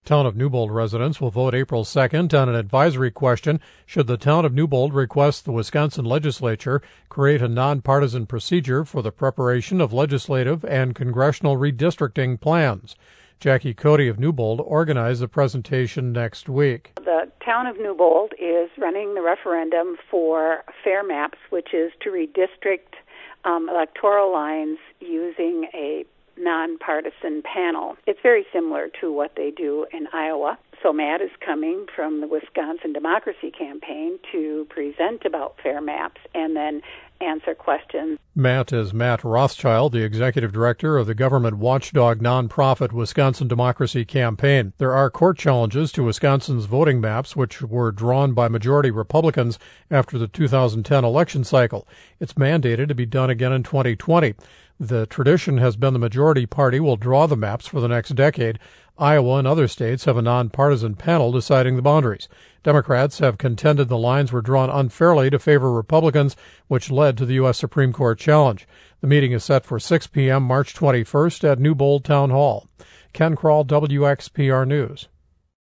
Town of Newbold residents will vote April 2nd on an advisory question should the Town of Newbold request the Wisconsin legislature create a nonpartisan procedure for the preparation of legislative and congressional redistricting plans. Jackie Cody of Newbold organized the presentation next week. The Town of Newbold is running the referendum for Fair Maps, which is to redistrict electoral lines using a nonpartisan panel. It's very similar to what they do in Iowa. So Matt is coming from the Wisconsin Democracy Campaign to present about Fair Maps and then answer questions. Matt is Matt Rothschild, the executive director of the government watchdog nonprofit Wisconsin Democracy Campaign. There are court challenges to Wisconsin's voting maps, which were drawn by majority Republicans after the 2010 election cycle. It's mandated to be done again in 2020. The tradition has been the majority party will draw the maps for the next decade. Iowa and other states have a nonpartisan panel deciding the boundaries. Democrats have contended the lines were drawn unfairly to favor Republicans, which led to the U.S. Supreme Court challenge. The meeting is set for 6 p.m. March 21st at Newbold Town Hall. Ken Krall, WXPR News.